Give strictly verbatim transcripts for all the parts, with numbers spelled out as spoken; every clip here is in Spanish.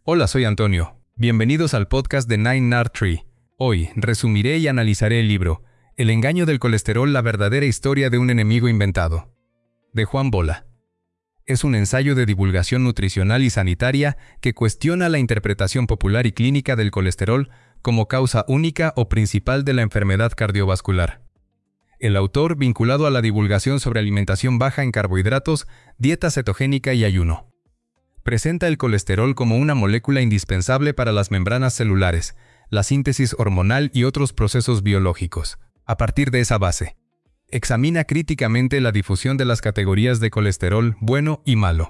Hola, soy Antonio. Bienvenidos al podcast de Nine Nard Tree. Hoy resumiré y analizaré el libro El engaño del colesterol, la verdadera historia de un enemigo inventado, de Juan Bola. Es un ensayo de divulgación nutricional y sanitaria que cuestiona la interpretación popular y clínica del colesterol como causa única o principal de la enfermedad cardiovascular. El autor, vinculado a la divulgación sobre alimentación baja en carbohidratos, dieta cetogénica y ayuno, presenta el colesterol como una molécula indispensable para las membranas celulares, la síntesis hormonal y otros procesos biológicos. A partir de esa base, examina críticamente la difusión de las categorías de colesterol bueno y malo,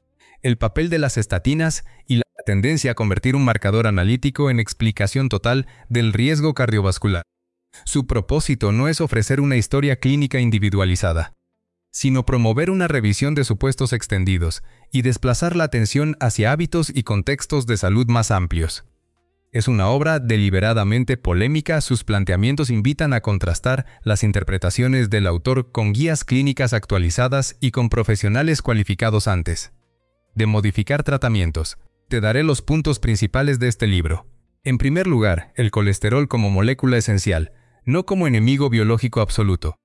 el papel de las estatinas y la tendencia a convertir un marcador analítico en explicación total del riesgo cardiovascular. Su propósito no es ofrecer una historia clínica individualizada, sino promover una revisión de supuestos extendidos y desplazar la atención hacia hábitos y contextos de salud más amplios. Es una obra deliberadamente polémica. Sus planteamientos invitan a contrastar las interpretaciones del autor con guías clínicas actualizadas y con profesionales cualificados antes de modificar tratamientos. Te daré los puntos principales de este libro. En primer lugar, el colesterol como molécula esencial, no como enemigo biológico absoluto.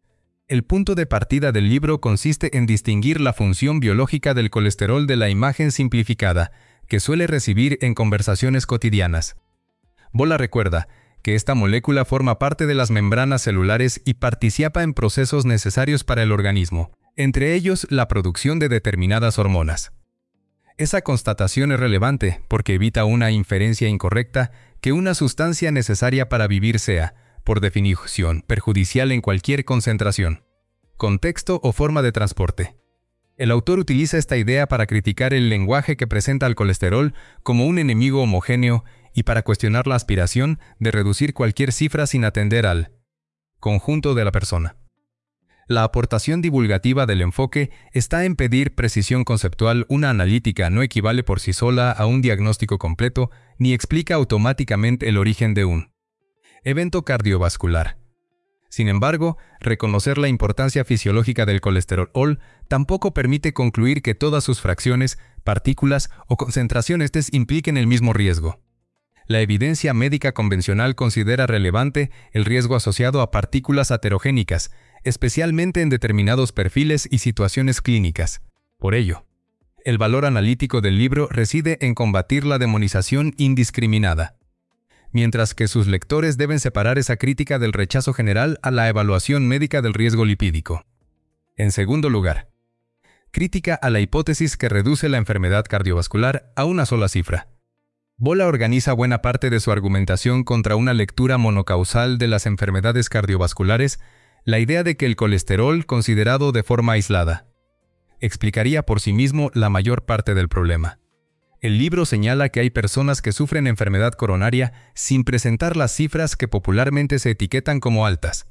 El punto de partida del libro consiste en distinguir la función biológica del colesterol de la imagen simplificada que suele recibir en conversaciones cotidianas. Bola recuerda que esta molécula forma parte de las membranas celulares y participa en procesos necesarios para el organismo, entre ellos la producción de determinadas hormonas. Esa constatación es relevante porque evita una inferencia incorrecta que una sustancia necesaria para vivir sea, por definición, perjudicial en cualquier concentración, contexto o forma de transporte. El autor utiliza esta idea para criticar el lenguaje que presenta al colesterol como un enemigo homogéneo y para cuestionar la aspiración de reducir cualquier cifra sin atender al conjunto de la persona. La aportación divulgativa del enfoque está en pedir precisión conceptual. Una analítica no equivale por sí sola a un diagnóstico completo ni explica automáticamente el origen de un evento cardiovascular. Sin embargo, reconocer la importancia fisiológica del colesterol tampoco permite concluir que todas sus fracciones, partículas o concentraciones impliquen el mismo riesgo. La evidencia médica convencional considera relevante el riesgo asociado a partículas aterogénicas, especialmente en determinados perfiles y situaciones clínicas. Por ello, el valor analítico del libro reside en combatir la demonización indiscriminada, mientras que sus lectores deben separar esa crítica del rechazo general a la evaluación médica del riesgo lipídico. En segundo lugar, crítica a la hipótesis que reduce la enfermedad cardiovascular a una sola cifra. Bola organiza buena parte de su argumentación contra una lectura monocausal de las enfermedades cardiovasculares, la idea de que el colesterol, considerado de forma aislada, explicaría por sí mismo la mayor parte del problema. El libro señala que hay personas que sufren enfermedad coronaria sin presentar las cifras que popularmente se etiquetan como altas,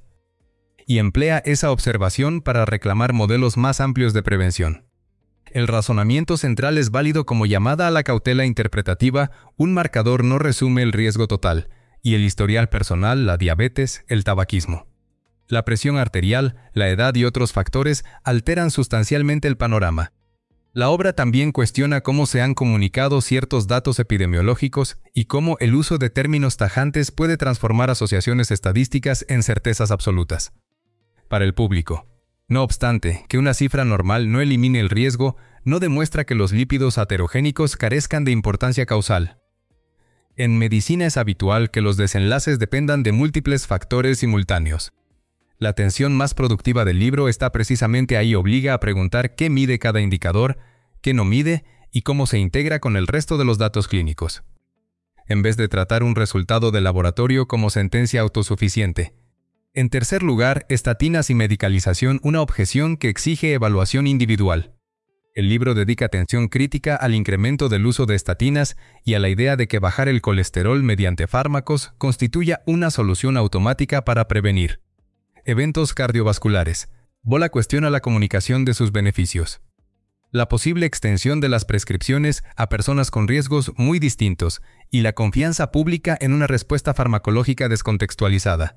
y emplea esa observación para reclamar modelos más amplios de prevención. El razonamiento central es válido como llamada a la cautela interpretativa. Un marcador no resume el riesgo total, y el historial personal, la diabetes, el tabaquismo, la presión arterial, la edad y otros factores alteran sustancialmente el panorama. La obra también cuestiona cómo se han comunicado ciertos datos epidemiológicos y cómo el uso de términos tajantes puede transformar asociaciones estadísticas en certezas absolutas para el público. No obstante, que una cifra normal no elimine el riesgo, no demuestra que los lípidos aterogénicos carezcan de importancia causal. En medicina es habitual que los desenlaces dependan de múltiples factores simultáneos. La tensión más productiva del libro está precisamente ahí. Obliga a preguntar qué mide cada indicador, qué no mide y cómo se integra con el resto de los datos clínicos, en vez de tratar un resultado de laboratorio como sentencia autosuficiente. En tercer lugar, estatinas y medicalización, una objeción que exige evaluación individual. El libro dedica atención crítica al incremento del uso de estatinas y a la idea de que bajar el colesterol mediante fármacos constituya una solución automática para prevenir eventos cardiovasculares. Bola cuestiona la comunicación de sus beneficios, la posible extensión de las prescripciones a personas con riesgos muy distintos y la confianza pública en una respuesta farmacológica descontextualizada.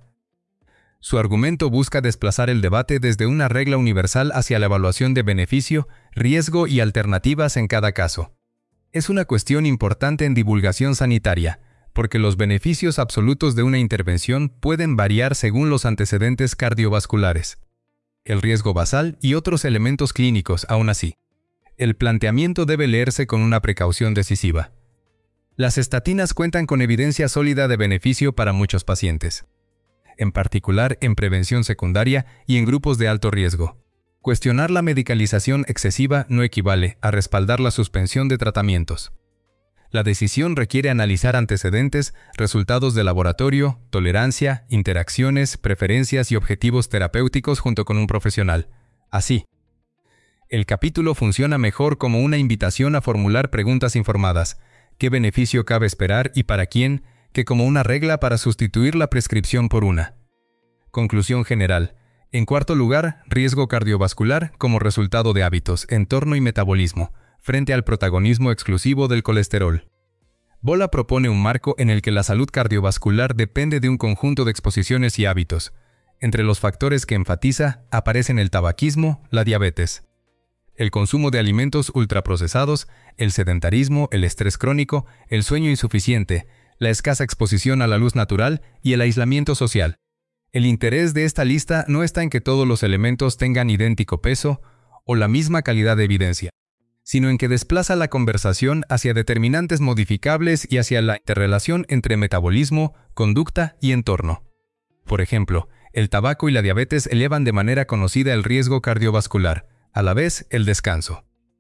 Su argumento busca desplazar el debate desde una regla universal hacia la evaluación de beneficio, riesgo y alternativas en cada caso. Es una cuestión importante en divulgación sanitaria, porque los beneficios absolutos de una intervención pueden variar según los antecedentes cardiovasculares, el riesgo basal y otros elementos clínicos. Aún así, el planteamiento debe leerse con una precaución decisiva. Las estatinas cuentan con evidencia sólida de beneficio para muchos pacientes, en particular en prevención secundaria y en grupos de alto riesgo. Cuestionar la medicalización excesiva no equivale a respaldar la suspensión de tratamientos. La decisión requiere analizar antecedentes, resultados de laboratorio, tolerancia, interacciones, preferencias y objetivos terapéuticos junto con un profesional. Así, el capítulo funciona mejor como una invitación a formular preguntas informadas. ¿Qué beneficio cabe esperar y para quién?, que como una regla para sustituir la prescripción por una. Conclusión general. En cuarto lugar, riesgo cardiovascular como resultado de hábitos, entorno y metabolismo, frente al protagonismo exclusivo del colesterol. Bola propone un marco en el que la salud cardiovascular depende de un conjunto de exposiciones y hábitos. Entre los factores que enfatiza aparecen el tabaquismo, la diabetes, el consumo de alimentos ultraprocesados, el sedentarismo, el estrés crónico, el sueño insuficiente, la escasa exposición a la luz natural y el aislamiento social. El interés de esta lista no está en que todos los elementos tengan idéntico peso o la misma calidad de evidencia, sino en que desplaza la conversación hacia determinantes modificables y hacia la interrelación entre metabolismo, conducta y entorno. Por ejemplo, el tabaco y la diabetes elevan de manera conocida el riesgo cardiovascular, a la vez el descanso,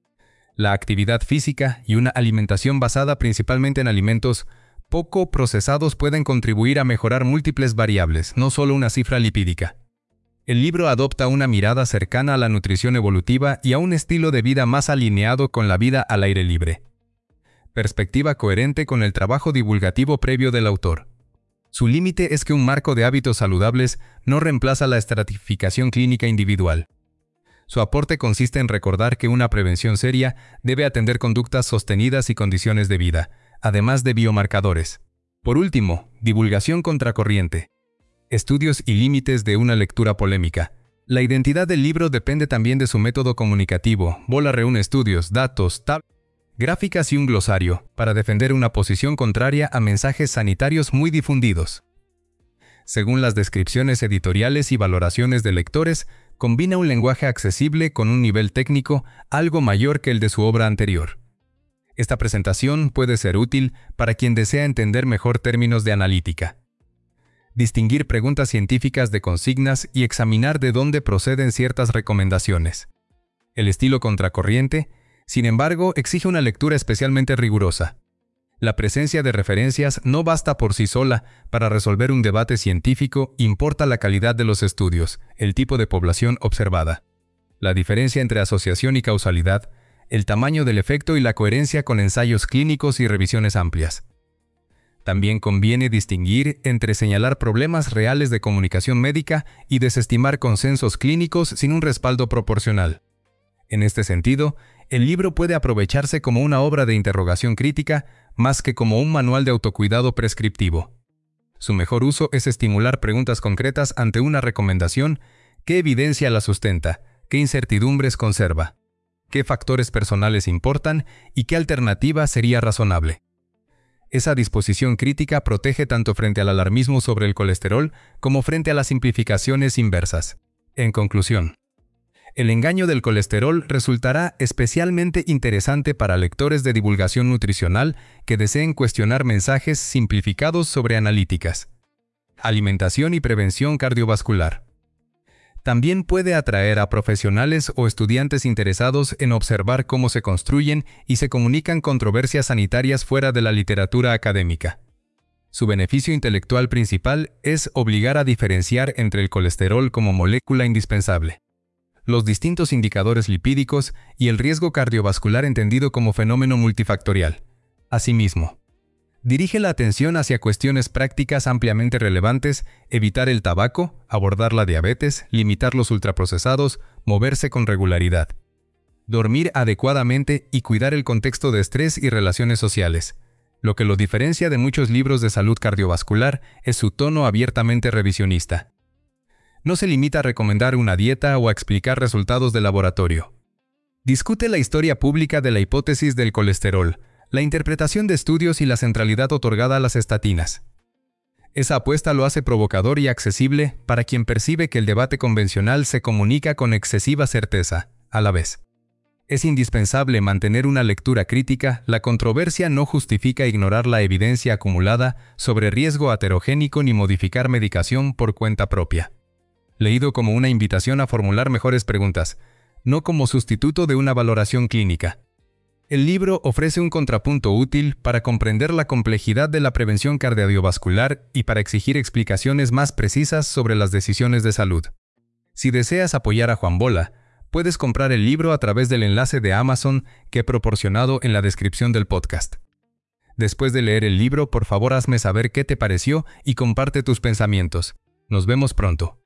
la actividad física y una alimentación basada principalmente en alimentos poco procesados pueden contribuir a mejorar múltiples variables, no solo una cifra lipídica. El libro adopta una mirada cercana a la nutrición evolutiva y a un estilo de vida más alineado con la vida al aire libre. Perspectiva coherente con el trabajo divulgativo previo del autor. Su límite es que un marco de hábitos saludables no reemplaza la estratificación clínica individual. Su aporte consiste en recordar que una prevención seria debe atender conductas sostenidas y condiciones de vida, además de biomarcadores. Por último, divulgación contracorriente. Estudios y límites de una lectura polémica. La identidad del libro depende también de su método comunicativo. Bola reúne estudios, datos, tablas, gráficas y un glosario para defender una posición contraria a mensajes sanitarios muy difundidos. Según las descripciones editoriales y valoraciones de lectores, combina un lenguaje accesible con un nivel técnico algo mayor que el de su obra anterior. Esta presentación puede ser útil para quien desea entender mejor términos de analítica, distinguir preguntas científicas de consignas y examinar de dónde proceden ciertas recomendaciones. El estilo contracorriente, sin embargo, exige una lectura especialmente rigurosa. La presencia de referencias no basta por sí sola para resolver un debate científico, importa la calidad de los estudios, el tipo de población observada, la diferencia entre asociación y causalidad, el tamaño del efecto y la coherencia con ensayos clínicos y revisiones amplias. También conviene distinguir entre señalar problemas reales de comunicación médica y desestimar consensos clínicos sin un respaldo proporcional. En este sentido, el libro puede aprovecharse como una obra de interrogación crítica más que como un manual de autocuidado prescriptivo. Su mejor uso es estimular preguntas concretas ante una recomendación: ¿qué evidencia la sustenta? ¿Qué incertidumbres conserva? ¿Qué factores personales importan? ¿Y qué alternativa sería razonable? Esa disposición crítica protege tanto frente al alarmismo sobre el colesterol como frente a las simplificaciones inversas. En conclusión, El engaño del colesterol resultará especialmente interesante para lectores de divulgación nutricional que deseen cuestionar mensajes simplificados sobre analíticas, alimentación y prevención cardiovascular. También puede atraer a profesionales o estudiantes interesados en observar cómo se construyen y se comunican controversias sanitarias fuera de la literatura académica. Su beneficio intelectual principal es obligar a diferenciar entre el colesterol como molécula indispensable, los distintos indicadores lipídicos y el riesgo cardiovascular entendido como fenómeno multifactorial. Asimismo, dirige la atención hacia cuestiones prácticas ampliamente relevantes: evitar el tabaco, abordar la diabetes, limitar los ultraprocesados, moverse con regularidad, dormir adecuadamente y cuidar el contexto de estrés y relaciones sociales. Lo que lo diferencia de muchos libros de salud cardiovascular es su tono abiertamente revisionista. No se limita a recomendar una dieta o a explicar resultados de laboratorio. Discute la historia pública de la hipótesis del colesterol, la interpretación de estudios y la centralidad otorgada a las estatinas. Esa apuesta lo hace provocador y accesible para quien percibe que el debate convencional se comunica con excesiva certeza, a la vez. Es indispensable mantener una lectura crítica. La controversia no justifica ignorar la evidencia acumulada sobre riesgo aterogénico ni modificar medicación por cuenta propia. Leído como una invitación a formular mejores preguntas, no como sustituto de una valoración clínica. El libro ofrece un contrapunto útil para comprender la complejidad de la prevención cardiovascular y para exigir explicaciones más precisas sobre las decisiones de salud. Si deseas apoyar a Juan Bola, puedes comprar el libro a través del enlace de Amazon que he proporcionado en la descripción del podcast. Después de leer el libro, por favor hazme saber qué te pareció y comparte tus pensamientos. Nos vemos pronto.